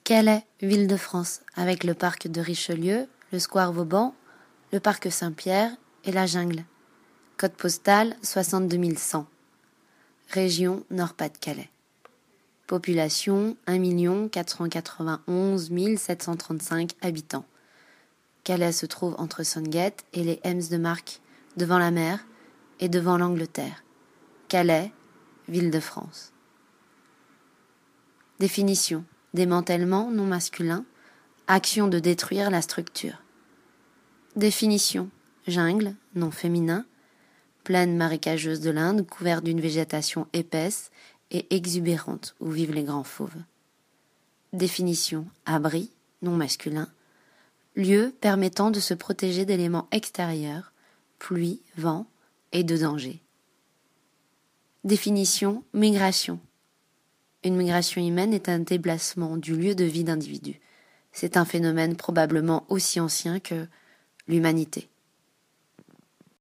Calais, ville de France, avec le parc de Richelieu, le square Vauban, le parc Saint-Pierre et la jungle. Code postal 62 100. Région Nord-Pas-de-Calais. Population 1 491 735 habitants. Calais se trouve entre Sandgate et les Hems de Marque, devant la mer et devant l'Angleterre. Calais, ville de France. Définition. Démantèlement non masculin. Action de détruire la structure. Définition. Jungle, non féminin. Plaine marécageuse de l'Inde couverte d'une végétation épaisse et exubérante où vivent les grands fauves. Définition. Abri, non masculin. Lieu permettant de se protéger d'éléments extérieurs, pluie, vent et de danger. Définition. Migration. Une migration humaine est un déplacement du lieu de vie d'individus. C'est un phénomène probablement aussi ancien que l'humanité.